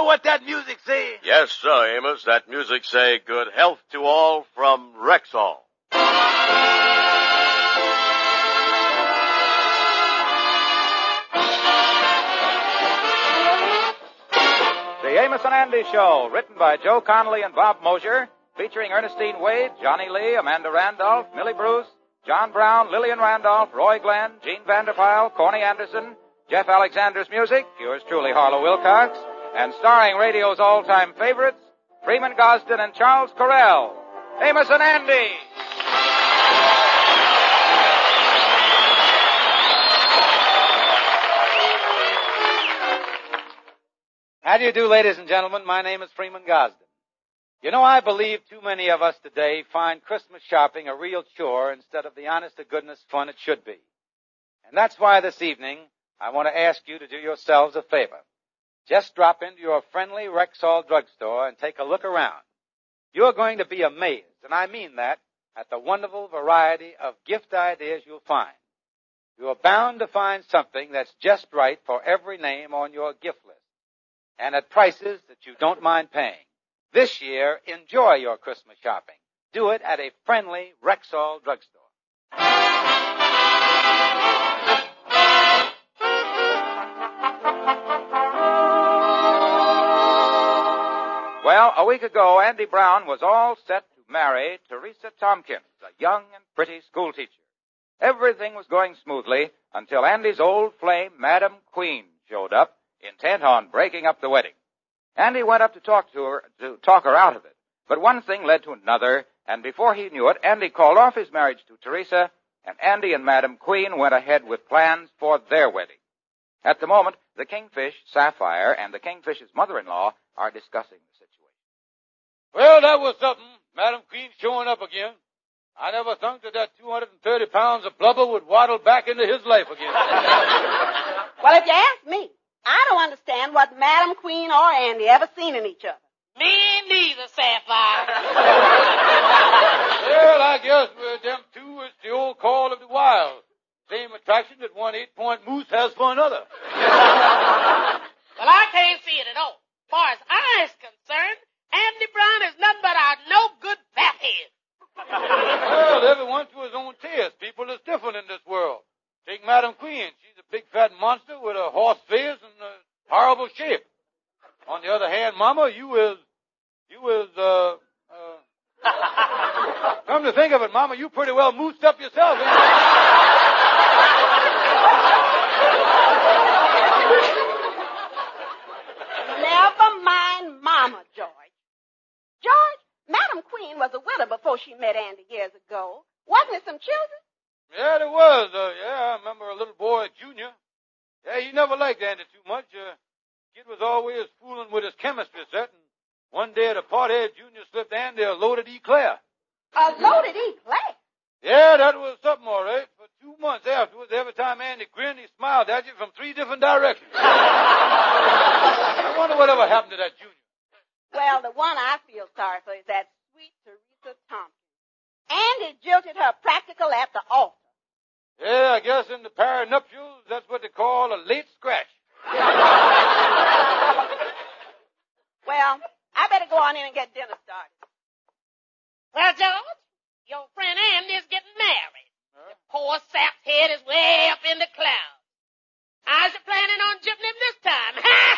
know what that music says? Yes, sir, Amos. That music say good health to all from Rexall. The Amos and Andy Show, written by Joe Connolly and Bob Mosier, featuring Ernestine Wade, Johnny Lee, Amanda Randolph, Millie Bruce, John Brown, Lillian Randolph, Roy Glenn, Gene Vanderpyle, Corny Anderson, Jeff Alexander's music, yours truly, Harlow Wilcox, and starring radio's all-time favorites, Freeman Gosden and Charles Correll. Amos and Andy! How do you do, ladies and gentlemen? My name is Freeman Gosden. You know, I believe too many of us today find Christmas shopping a real chore instead of the honest-to-goodness fun it should be. And that's why this evening, I want to ask you to do yourselves a favor. Just drop into your friendly Rexall drugstore and take a look around. You're going to be amazed, and I mean that, at the wonderful variety of gift ideas you'll find. You're bound to find something that's just right for every name on your gift list, and at prices that you don't mind paying. This year, enjoy your Christmas shopping. Do it at a friendly Rexall drugstore. Well, a week ago, Andy Brown was all set to marry Teresa Tompkins, a young and pretty schoolteacher. Everything was going smoothly until Andy's old flame, Madam Queen, showed up, intent on breaking up the wedding. Andy went up to talk her out of it. But one thing led to another, and before he knew it, Andy called off his marriage to Teresa, and Andy and Madam Queen went ahead with plans for their wedding. At the moment, the Kingfish, Sapphire, and the Kingfish's mother-in-law are discussing the situation. Well, that was something. Madam Queen showing up again. I never thought that 230 pounds of blubber would waddle back into his life again. Well, if you ask me, I don't understand what Madam Queen or Andy ever seen in each other. Me neither, Sapphire. Well, I guess with them two, it's the old call of the wild. Same attraction that one 8-point moose has for another. Well, I can't see it at all. As far as I is concerned, Andy Brown is nothing but a no-good fathead. Well, everyone to his own taste. People is different in this world. Take Madam Queen. She's a big fat monster with a horse face and a horrible shape. On the other hand, Mama, you is, come to think of it, Mama, you pretty well moosed up yourself, ain't you? Never mind Mama, George. George, Madam Queen was a widow before she met Andy years ago. Wasn't it some children? Yeah, there was. I remember a little boy, Junior. Yeah, he never liked Andy too much. Kid was always fooling with his chemistry set, and one day at a party, Junior slipped Andy a loaded eclair. A loaded eclair? Yeah, that was something, all right. For 2 months afterwards, every time Andy grinned, he smiled at you from 3 different directions. I wonder whatever happened to that Junior. Well, the one I feel sorry for is that sweet Teresa Tompkins. Andy jilted her practical at the altar. Yeah, I guess in the pair of nuptials, that's what they call a late scratch. Well, I better go on in and get dinner started. Well, George, your friend Andy is getting married. The poor sap's head is way up in the clouds. How's you planning on jipping him this time?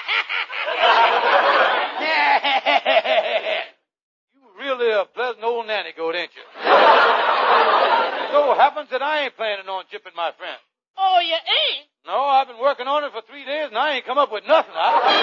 You really a pleasant old nanny goat, ain't you? So happens that I ain't planning on jipping my friend. Oh, you ain't? No, I've been working on it for 3 days and I ain't come up with nothing.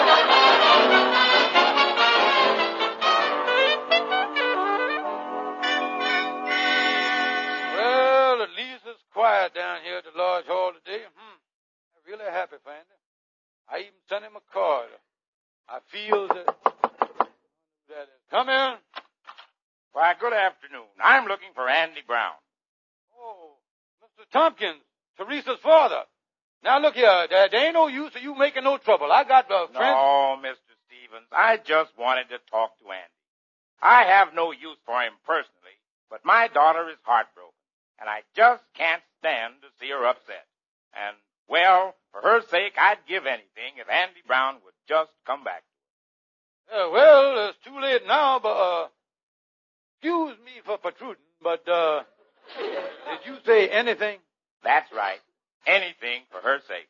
Well, at least it's quiet down here at the Lodge Hall today. I'm really happy for Andy. I even sent him a card. I feel that come in. Why, good afternoon. I'm looking for Andy Brown. Oh, Mr. Tompkins, Teresa's father. Now, look here. There ain't no use of you making no trouble. I got friends. No, Mr. Stevens. I just wanted to talk to Andy. I have no use for him personally, but my daughter is heartbroken, and I just can't stand to see her upset. And, well, for her sake, I'd give anything if Andy Brown would just come back. Well, it's too late now, but, excuse me for protruding, but, did you say anything? That's right. Anything for her sake.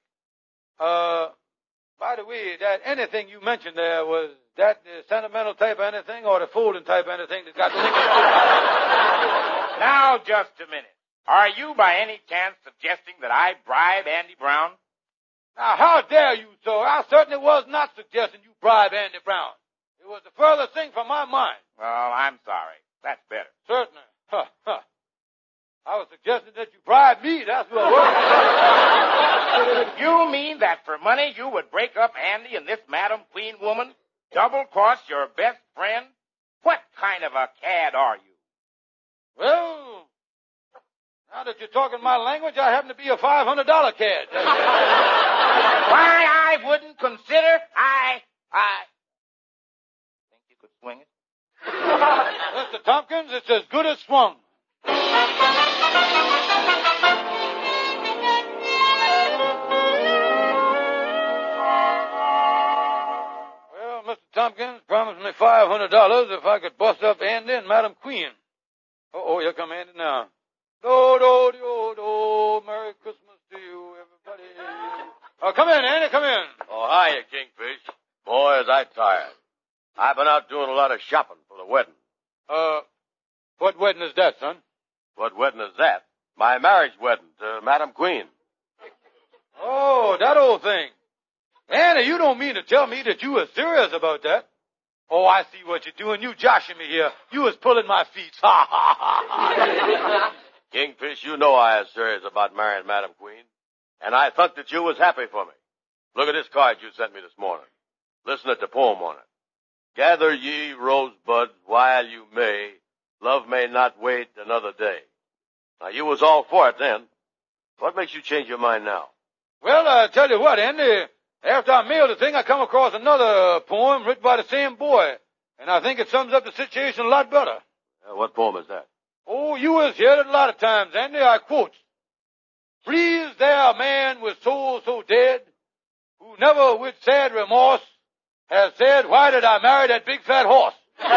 By the way, that anything you mentioned there, was that the sentimental type of anything or the folding type of anything that got linked? Now, just a minute. Are you by any chance suggesting that I bribe Andy Brown? Now, how dare you, sir? I certainly was not suggesting you bribe Andy Brown. It was the furthest thing from my mind. Well, I'm sorry. That's better. Certainly. I was suggesting that you bribe me. That's what it was. You mean that for money you would break up Andy and this Madam Queen woman? Double cross your best friend? What kind of a cad are you? Well, now that you're talking my language, I happen to be a $500 cad. Why, I wouldn't consider. I think you could swing it? Mr. Tompkins, it's as good as swung. Well, Mr. Tompkins promised me $500 if I could bust up Andy and Madam Queen. Oh, here come Andy now. Do, do, do, do. Merry Christmas to you, everybody. Oh, come in, Andy, come in. Oh, hiya, Kingfish. Boy, is I tired. I've been out doing a lot of shopping for the wedding. What wedding is that, son? What wedding is that? My marriage wedding to Madam Queen. Oh, that old thing. Andy, you don't mean to tell me that you were serious about that? Oh, I see what you're doing. You joshing me here. You was pulling my feet. Ha, ha, ha, ha. Kingfish, you know I was serious about marrying Madam Queen. And I thought that you was happy for me. Look at this card you sent me this morning. Listen to the poem on it. Gather ye rosebuds while you may. Love may not wait another day. Now, you was all for it then. What makes you change your mind now? Well, I tell you what, Andy. After I mailed the thing, I come across another poem written by the same boy. And I think it sums up the situation a lot better. What poem is that? Oh, you has heard it a lot of times, Andy. I quote. Please there a man with soul so dead, who never with sad remorse has said, why did I marry that big fat horse?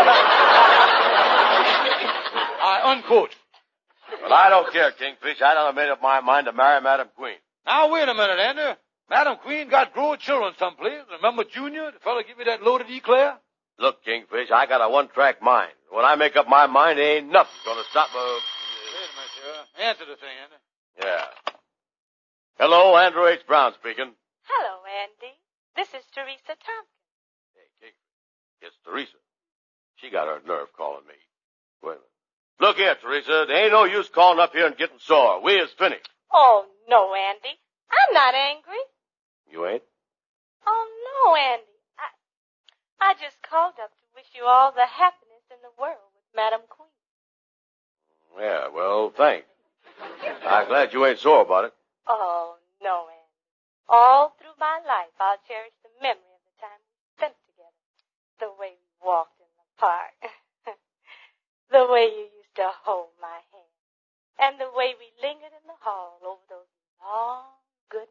I unquote. Well, I don't care, Kingfish. I done made up my mind to marry Madam Queen. Now, wait a minute, Andy. Madam Queen got grown children someplace. Remember Junior, the fella give you that loaded eclair? Look, Kingfish, I got a one-track mind. When I make up my mind, there ain't nothing gonna stop me. Wait a minute, sir. Answer the thing, Andy. Yeah. Hello, Andrew H. Brown speaking. Hello, Andy. This is Teresa Tompkins. Hey, Kingfish, it's Teresa. She got her nerve calling me. Wait a minute. Look here, Teresa, there ain't no use calling up here and getting sore. We is finished. Oh, no, Andy. I'm not angry. You ain't? Oh, no, Andy. I just called up to wish you all the happiness in the world with Madam Queen. Yeah, well, thanks. I'm glad you ain't sore about it. Oh, no, Andy. All through my life, I'll cherish the memory of the time we spent together. The way we walked in the park. The way you used to hold my hand. And the way we lingered in the hall over those long, good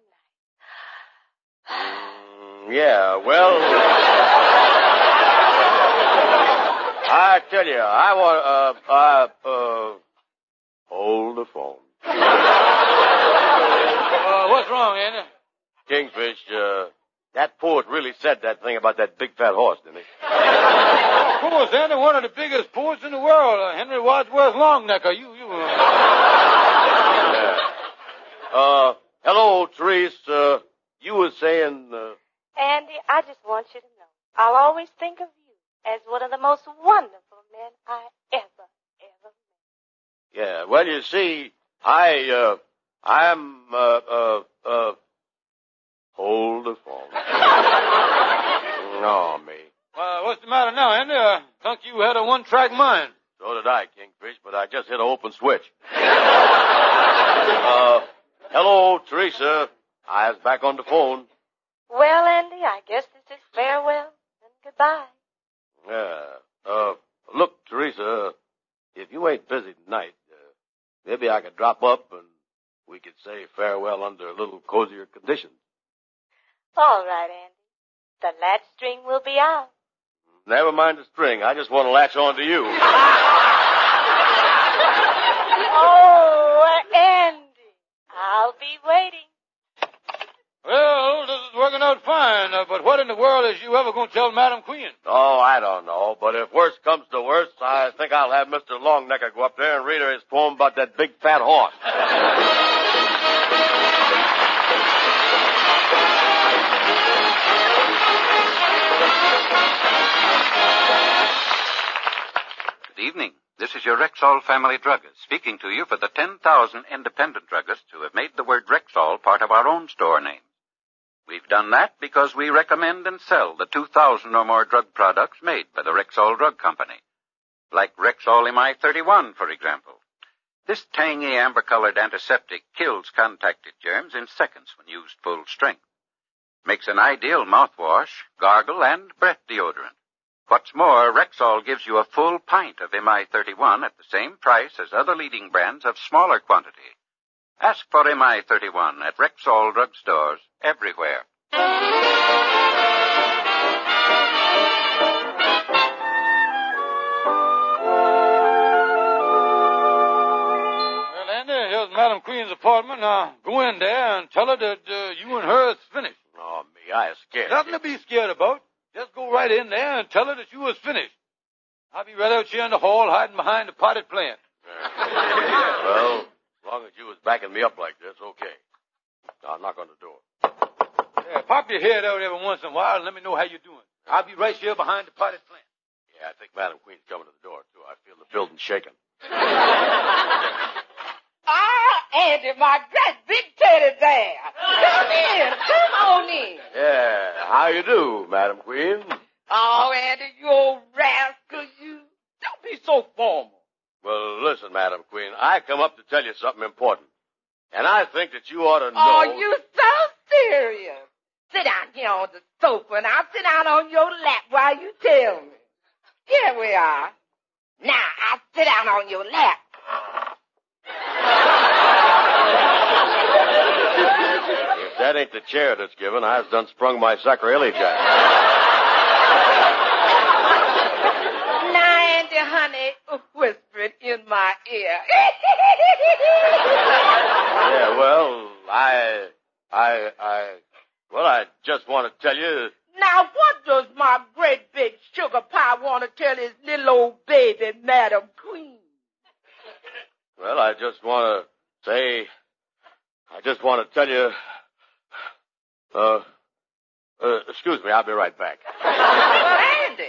nights. Yeah, well... I tell you, I want, hold the phone. What's wrong, Andy? Kingfish, that poet really said that thing about that big fat horse, didn't he? Of course, Andy, one of the biggest poets in the world, Henry Wadsworth Longnecker. Hello, Therese. You were saying, Andy, I just want you to know, I'll always think of you as one of the most wonderful men I ever met. Yeah, well, you see, hold the phone. No, me. What's the matter now, Andy? I thought you had a one-track mind. So did I, Kingfish, but I just hit an open switch. Hello, Teresa. I was back on the phone. Well, Andy, I guess this is farewell and goodbye. Yeah. Look, Teresa, if you ain't busy tonight, maybe I could drop up and we could say farewell under a little cozier conditions. All right, Andy. The latch string will be out. Never mind the string. I just want to latch on to you. Oh, Andy. I'll be waiting. Well, this is working out fine, but what in the world is you ever going to tell Madam Queen? Oh, I don't know. But if worst comes to worst, I think I'll have Mr. Longnecker go up there and read her his poem about that big fat horse. Good evening. This is your Rexall family druggist speaking to you for the 10,000 independent druggists who have made the word Rexall part of our own store name. We've done that because we recommend and sell the 2,000 or more drug products made by the Rexall Drug Company. Like Rexall MI31, for example. This tangy amber-colored antiseptic kills contacted germs in seconds when used full strength. Makes an ideal mouthwash, gargle, and breath deodorant. What's more, Rexall gives you a full pint of MI31 at the same price as other leading brands of smaller quantity. Ask for MI31 at Rexall drugstores everywhere. Well, Andy, here's Madam Queen's apartment. Now, go in there and tell her that you and her is finished. Oh, me, I is scared. Nothing to be scared about. Just go right in there and tell her that you was finished. I'll be right out here in the hall hiding behind the potted plant. Well, as long as you was backing me up like this, okay. I'll knock on the door. Yeah, pop your head out every once in a while and let me know how you're doing. I'll be right here behind the potted plant. Yeah, I think Madam Queen's coming to the door, too. I feel the building shaking. Andy, my great big teddy bear. Come in. Come on in. Yeah, how you do, Madam Queen? Oh, Andy, you old rascal, you. Don't be so formal. Well, listen, Madam Queen, I come up to tell you something important. And I think that you ought to know... Oh, you so serious. Sit down here on the sofa, and I'll sit down on your lap while you tell me. Here we are. Now, I'll sit down on your lap. If that ain't the chair that's given, I've done sprung my sacrilege. Now, Andy, honey, whisper it in my ear. Yeah, well, I just want to tell you... Now, what does my great big sugar pie want to tell his little old baby, Madam Queen? Well, I just want to tell you... excuse me, I'll be right back. Andy.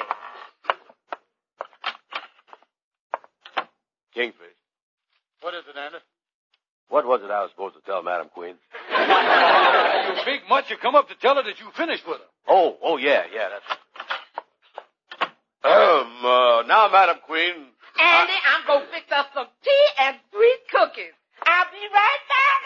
Kingfish. What is it, Andy? What was it I was supposed to tell Madam Queen? You big much, you come up to tell her that you finished with her. Oh, yeah, that's... now, Madam Queen... Andy, I'm going to fix us some tea and 3 cookies. I'll be right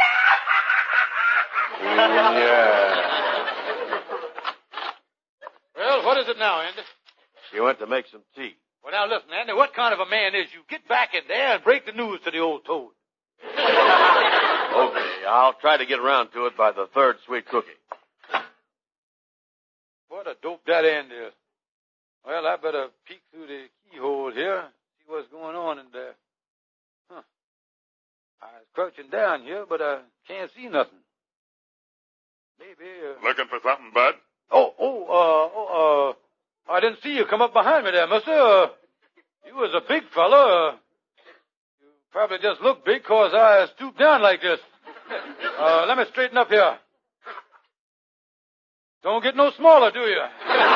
back. Yeah. Well, what is it now, Andy? She went to make some tea. Well, now, listen, Andy, what kind of a man is you? Get back in there and break the news to the old toad. Okay, I'll try to get around to it by the 3rd sweet cookie. What a dope that Andy is. Well, I better peek through the keyhole here, see what's going on in there. Huh. I was crouching down here, but I can't see nothing. Maybe, Looking for something, Bud? I didn't see you come up behind me there, mister. You was a big fella. You probably just look big 'cause I stooped down like this. Let me straighten up here. Don't get no smaller, do you? All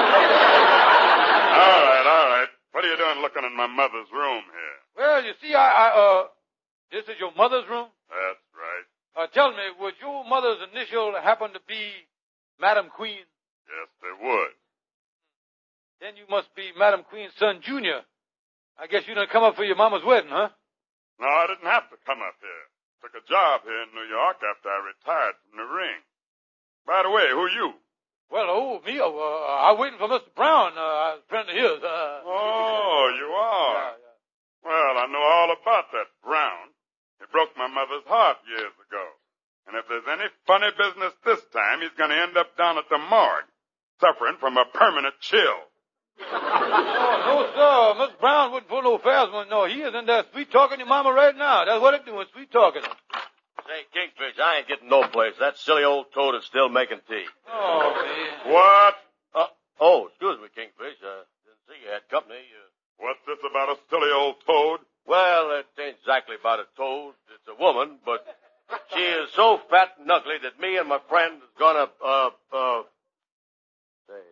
right. What are you doing looking in my mother's room here? Well, you see, this is your mother's room? That's right. Tell me, would your mother's initial happen to be Madam Queen? Yes, they would. Then you must be Madam Queen's son, Junior. I guess you didn't come up for your mama's wedding, huh? No, I didn't have to come up here. Took a job here in New York after I retired from the ring. By the way, who are you? Well, me, I'm waiting for Mr. Brown, a friend of his. Oh, you are? Yeah. Well, I know all about that Brown. He broke my mother's heart years ago. And if there's any funny business this time, he's going to end up down at the morgue, suffering from a permanent chill. No, sir. Miss Brown wouldn't pull no fast one. No, he is in there sweet-talking your mama right now. That's what it's doing, sweet-talking her. Say, Kingfish, I ain't getting no place. That silly old toad is still making tea. Oh, man. What? Excuse me, Kingfish. Didn't see you had company. What's this about a silly old toad? Well, it ain't exactly about a toad. It's a woman, but she is so fat and ugly that me and my friend is gonna, say,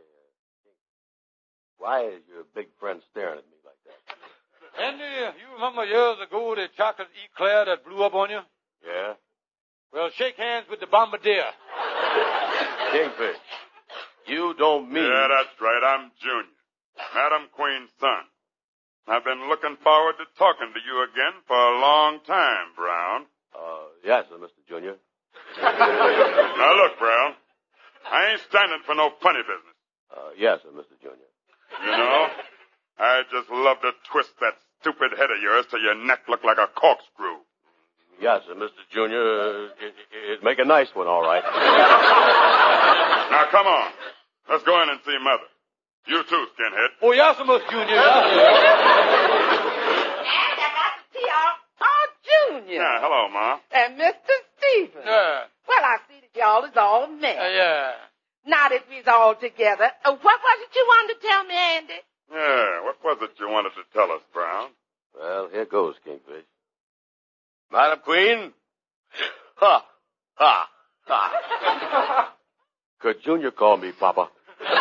why is your big friend staring at me like that? Andy, you remember years ago the chocolate eclair that blew up on you? Yeah? Well, shake hands with the bombardier. Kingfish, you don't mean... Yeah, that's right. I'm Junior, Madam Queen's son. I've been looking forward to talking to you again for a long time, Brown. Yes, sir, Mr. Junior. Now look, Brown, I ain't standing for no funny business. Yes, sir, Mr. Junior. You know, I just love to twist that stupid head of yours till your neck look like a corkscrew. Yes, sir, Mr. Junior. It'd make a nice one, all right. Now come on. Let's go in and see Mother. You too, skinhead. Oh, yes, sir, Miss Junior. And I got to see our Junior. Yeah, hello, Ma. And Mr. Stevens. Yeah. Well, I see that y'all is all met. Yeah. Now that we's all together, what was it you wanted to tell me, Andy? Yeah, what was it you wanted to tell us, Brown? Well, here goes, Kingfish. Madam Queen. Ha! Ha! Ha! Could Junior call me Papa?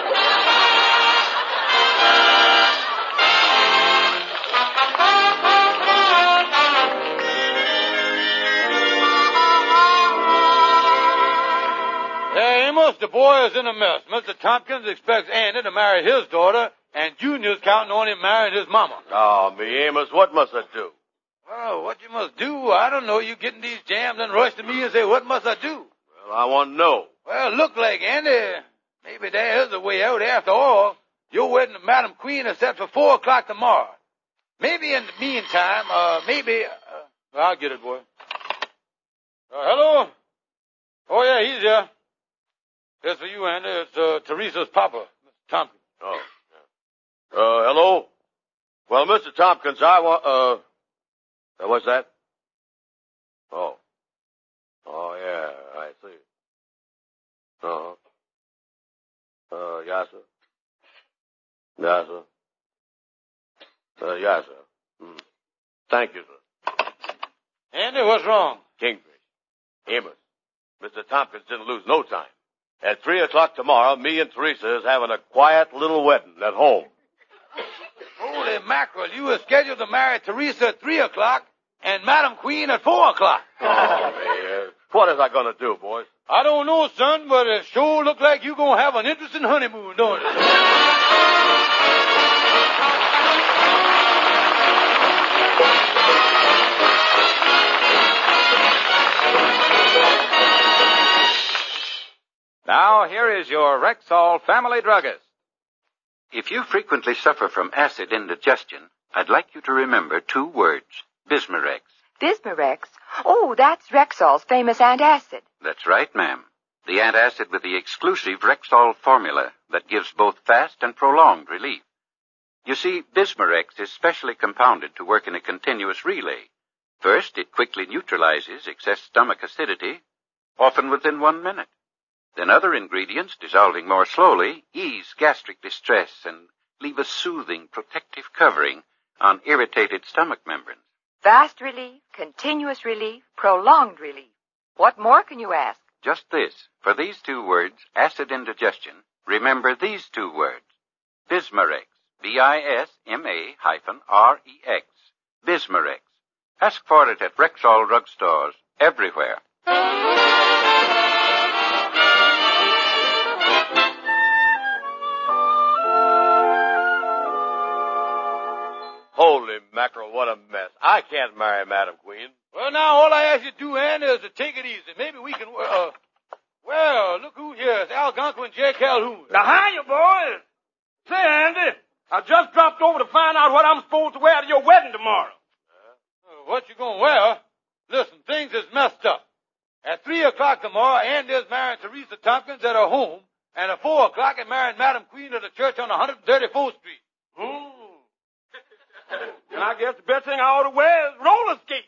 Hey, Amos, the boy is in a mess. Mr. Tompkins expects Andy to marry his daughter, and Junior's counting on him marrying his mama. Oh, me, Amos, what must I do? Well, what you must do, I don't know. You getting these jams and rush to me and say, what must I do? Well, I want to know. Well, look like, Andy, maybe there is a way out after all. Your wedding to Madam Queen is set for 4 o'clock tomorrow. Maybe in the meantime, I'll get it, boy. Hello? Oh, yeah, he's here. It's for you, Andy. It's Teresa's papa, Mr. Tompkins. Oh, yeah. Hello? Well, Mr. Tompkins, I want, what's that? Oh. Oh, yeah, I see. Uh-huh. Yes, sir. Yes, sir. Yes, sir. Thank you, sir. Andy, what's wrong? Kingfish. Amos. Mr. Tompkins didn't lose no time. At 3 o'clock tomorrow, me and Teresa is having a quiet little wedding at home. Holy mackerel, you were scheduled to marry Teresa at 3 o'clock and Madam Queen at 4 o'clock. Oh, man. What is I going to do, boys? I don't know, son, but it sure look like you're going to have an interesting honeymoon, don't it? Now, here is your Rexall family druggist. If you frequently suffer from acid indigestion, I'd like you to remember 2 words, Bismarex. Bismarex? Oh, that's Rexall's famous antacid. That's right, ma'am. The antacid with the exclusive Rexall formula that gives both fast and prolonged relief. You see, Bismarex is specially compounded to work in a continuous relay. First, it quickly neutralizes excess stomach acidity, often within 1 minute. Then other ingredients, dissolving more slowly, ease gastric distress and leave a soothing, protective covering on irritated stomach membranes. Fast relief, continuous relief, prolonged relief. What more can you ask? Just this. For these 2 words, acid indigestion, remember these 2 words. Bismarex. Bisma-rex. Bismarex. Ask for it at Rexall drugstores everywhere. Holy mackerel, what a mess. I can't marry Madam Queen. Well, now, all I ask you to do, Andy, is to take it easy. Maybe we can, well, look who here is. Algonquin and J. Calhoun. Now, hiya, boys. Say, Andy, I just dropped over to find out what I'm supposed to wear to your wedding tomorrow. What you gonna wear? Listen, things is messed up. At 3 o'clock tomorrow, Andy is marrying Teresa Tompkins at her home, and at 4 o'clock, he's marrying Madam Queen at a church on 134th Street. And I guess the best thing I ought to wear is roller skates.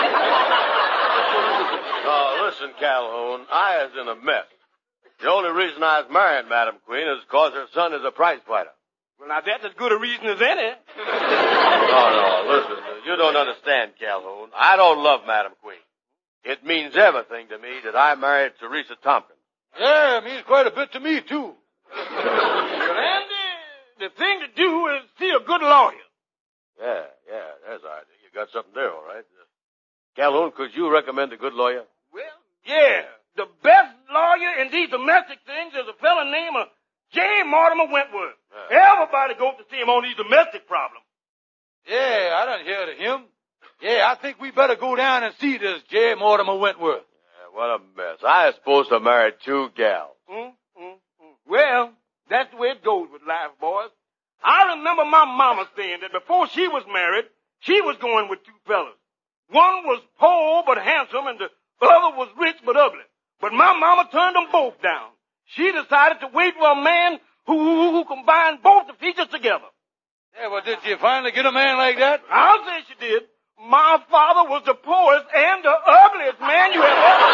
Oh, listen, Calhoun, I is in a mess. The only reason I was marrying Madam Queen is because her son is a prize fighter. Well, now, that's as good a reason as any. No, listen, you don't understand, Calhoun. I don't love Madam Queen. It means everything to me that I married Teresa Tompkins. Yeah, it means quite a bit to me, too. Well, Andy, the thing to do is see a good lawyer. Yeah, there's our idea. You got something there, all right. Calhoun, could you recommend a good lawyer? Well, yeah. The best lawyer in these domestic things is a fella named J. Mortimer Wentworth. Everybody goes to see him on these domestic problems. Yeah, I done heard of him. Yeah, I think we better go down and see this J. Mortimer Wentworth. Yeah, what a mess. I was supposed to marry 2 gals. Well, that's the way it goes with life, boys. I remember my mama saying that before she was married, she was going with 2 fellas. One was poor but handsome, and the other was rich but ugly. But my mama turned them both down. She decided to wait for a man who combined both the features together. Yeah, well, did you finally get a man like that? I'll say she did. My father was the poorest and the ugliest man you have ever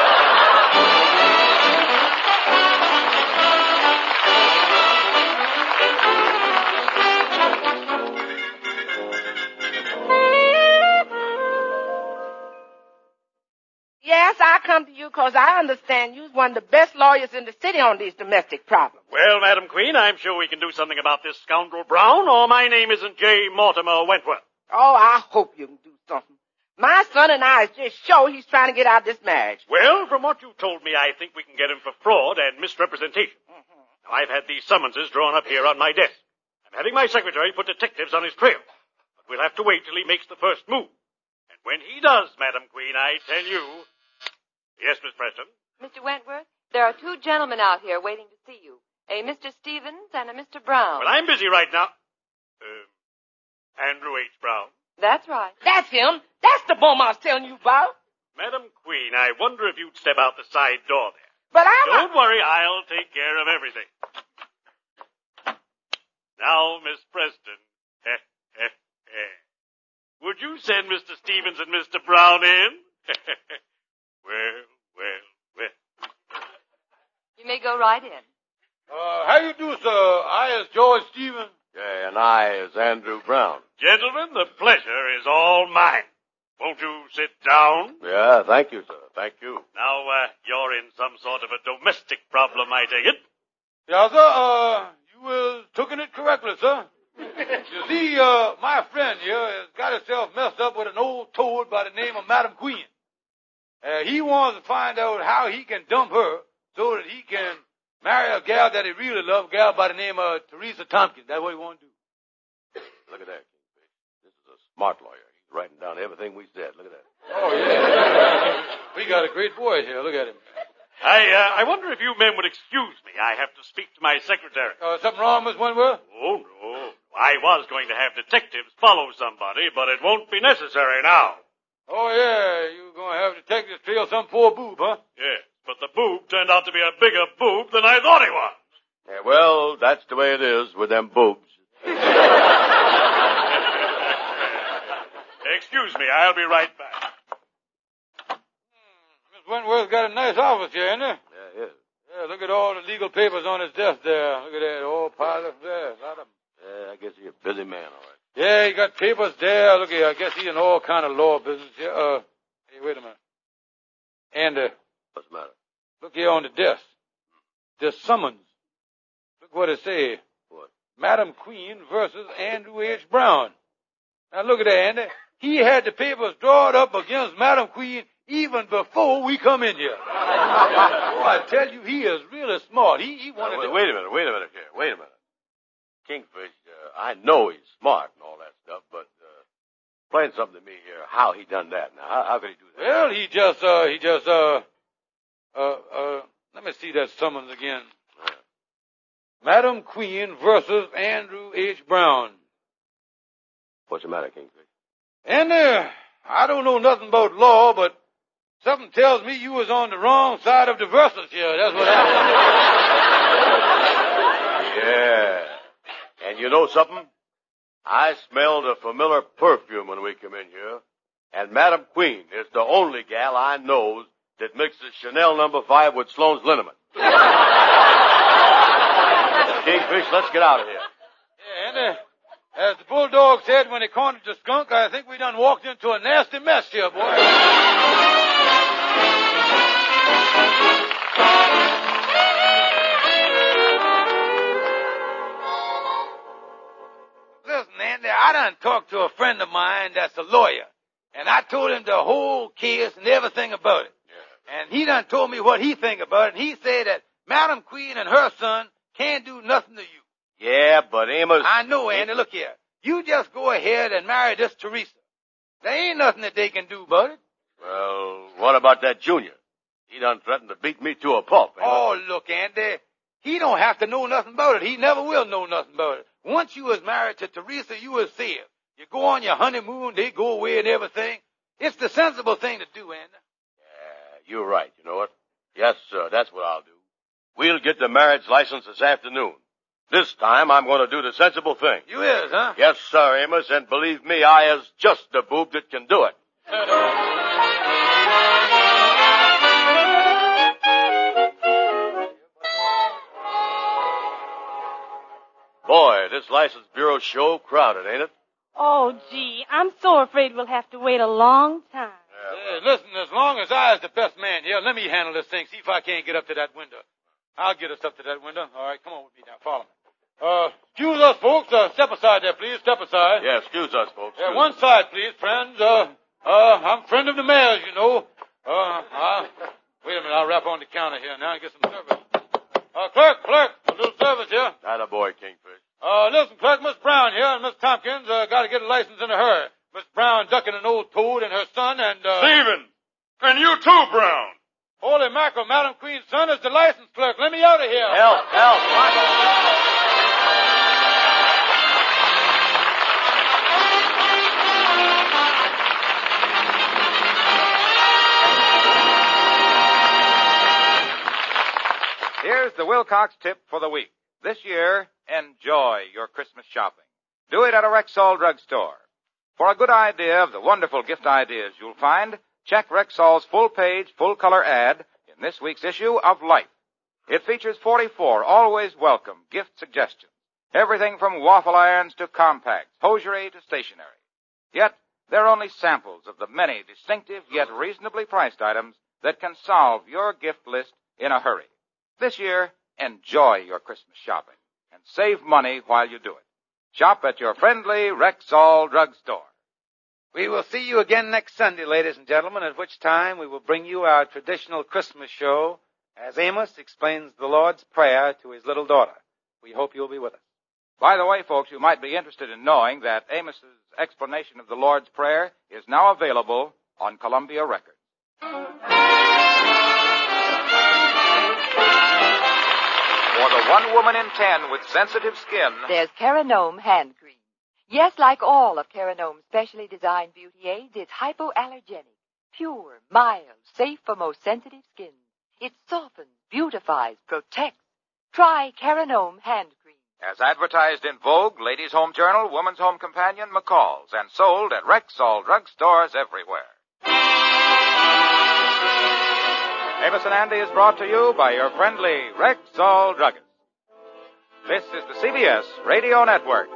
Yes, I come to you because I understand you're one of the best lawyers in the city on these domestic problems. Well, Madam Queen, I'm sure we can do something about this scoundrel Brown, or my name isn't J. Mortimer Wentworth. Oh, I hope you can do something. My son and I is just sure he's trying to get out of this marriage. Well, from what you told me, I think we can get him for fraud and misrepresentation. Now, I've had these summonses drawn up here on my desk. I'm having my secretary put detectives on his trail. But we'll have to wait till he makes the first move. And when he does, Madam Queen, I tell you... Yes, Miss Preston? Mr. Wentworth, there are 2 gentlemen out here waiting to see you. A Mr. Stevens and a Mr. Brown. Well, I'm busy right now. Andrew H. Brown. That's right. That's him. That's the bum I was telling you about. Madam Queen, I wonder if you'd step out the side door there. But Don't worry, I'll take care of everything. Now, Miss Preston. Would you send Mr. Stevens and Mr. Brown in? Well. You may go right in. How you do, sir? I is George Stevens. Yeah, and I is Andrew Brown. Gentlemen, the pleasure is all mine. Won't you sit down? Yeah, thank you, sir. Thank you. Now, you're in some sort of a domestic problem, I take it. Yeah, sir, you taken it correctly, sir. You see, my friend here has got himself messed up with an old toad by the name of Madam Queen. He wants to find out how he can dump her so that he can marry a gal that he really loves, a gal by the name of Teresa Tompkins. That's what he wants to do. Look at that, Kingfish. This is a smart lawyer. He's writing down everything we said. Look at that. Oh, yeah. We got a great boy here. Look at him. I wonder if you men would excuse me. I have to speak to my secretary. Something wrong, Miss Wentworth? Oh, no. I was going to have detectives follow somebody, but it won't be necessary now. Oh, yeah. You're going to have detectives trail some poor boob, huh? Yes, but the boob turned out to be a bigger boob than I thought he was. Yeah, well, that's the way it is with them boobs. Excuse me, I'll be right back. Miss Wentworth's got a nice office here, isn't it? Yeah, it is. Yeah, look at all the legal papers on his desk there. Look at that, all piled up there. A lot of them. Yeah, I guess he's a busy man, all right. Yeah, he got papers there. Look here, I guess he's in all kind of law business here. Hey, wait a minute. And, what's the matter? Look here on the desk. There's summons. Look what it says. What? Madam Queen versus Andrew H. Brown. Now look at that, Andy. He had the papers drawn up against Madam Queen even before we come in here. Oh, I tell you, he is really smart. He wanted to... Wait a minute here. Wait a minute. Kingfish, I know he's smart and all that stuff, but explain something to me here, how he done that. Now, how could he do that? Well, let me see that summons again. Yeah. Madam Queen versus Andrew H. Brown. What's the matter, Kingfish? And, I don't know nothing about law, but something tells me you was on the wrong side of the verses here. That's what happened. Yeah. And you know something? I smelled a familiar perfume when we come in here, and Madam Queen is the only gal I knows that mixes Chanel No. 5 with Sloan's liniment. Kingfish, let's get out of here. Yeah, and as the bulldog said when he cornered the skunk, I think we done walked into a nasty mess here, boy. Listen, Andy, I done talked to a friend of mine that's a lawyer, and I told him the whole case and everything about it. Yeah. And he done told me what he think about it, and he said that Madam Queen and her son can't do nothing to you. Yeah, but Amos... I know, Andy. Look here. You just go ahead and marry this Teresa. There ain't nothing that they can do about it. Well, what about that Junior? He done threatened to beat me to a pulp. Oh, look, Andy. He don't have to know nothing about it. He never will know nothing about it. Once you was married to Teresa, you was safe. You go on your honeymoon, they go away and everything. It's the sensible thing to do, Andy. Yeah, you're right. You know what? Yes, sir. That's what I'll do. We'll get the marriage license this afternoon. This time I'm going to do the sensible thing. You is, huh? Yes, sir, Amos, and believe me, I is just the boob that can do it. Boy, this license bureau show crowded, ain't it? Oh, gee, I'm so afraid we'll have to wait a long time. Listen, as long as I is the best man here, let me handle this thing, see if I can't get up to that window. I'll get us up to that window. All right, come on with me now. Follow me. Excuse us, folks. Step aside there, please. Step aside. Yeah, excuse us, folks. Yeah, one side, please, friends. I'm friend of the mayor's, you know. Wait a minute. I'll rap on the counter here now and get some service. Clerk, a little service here. Atta boy, Kingfish. Listen, clerk, Miss Brown here and Miss Tompkins got to get a license in a hurry. Miss Brown ducking an old toad and her son and, Stephen! And you too, Brown! Holy mackerel, Madam Queen's son is the license clerk. Let me out of here. Help. Here's the Wilcox tip for the week. This year, enjoy your Christmas shopping. Do it at a Rexall drugstore. For a good idea of the wonderful gift ideas you'll find, check Rexall's full-page, full-color ad in this week's issue of Life. It features 44 always welcome gift suggestions. Everything from waffle irons to compacts, hosiery to stationery. Yet, they're only samples of the many distinctive yet reasonably priced items that can solve your gift list in a hurry. This year, enjoy your Christmas shopping and save money while you do it. Shop at your friendly Rexall drugstore. We will see you again next Sunday, ladies and gentlemen, at which time we will bring you our traditional Christmas show as Amos explains the Lord's Prayer to his little daughter. We hope you'll be with us. By the way, folks, you might be interested in knowing that Amos's explanation of the Lord's Prayer is now available on Columbia Records. For the 1 woman in 10 with sensitive skin, there's Caranome hand cream. Yes, like all of Caranome's specially designed beauty aids, it's hypoallergenic, pure, mild, safe for most sensitive skins. It softens, beautifies, protects. Try Caranome hand cream. As advertised in Vogue, Ladies' Home Journal, Woman's Home Companion, McCall's, and sold at Rexall drugstores everywhere. Amos and Andy is brought to you by your friendly Rexall druggist. This is the CBS Radio Network.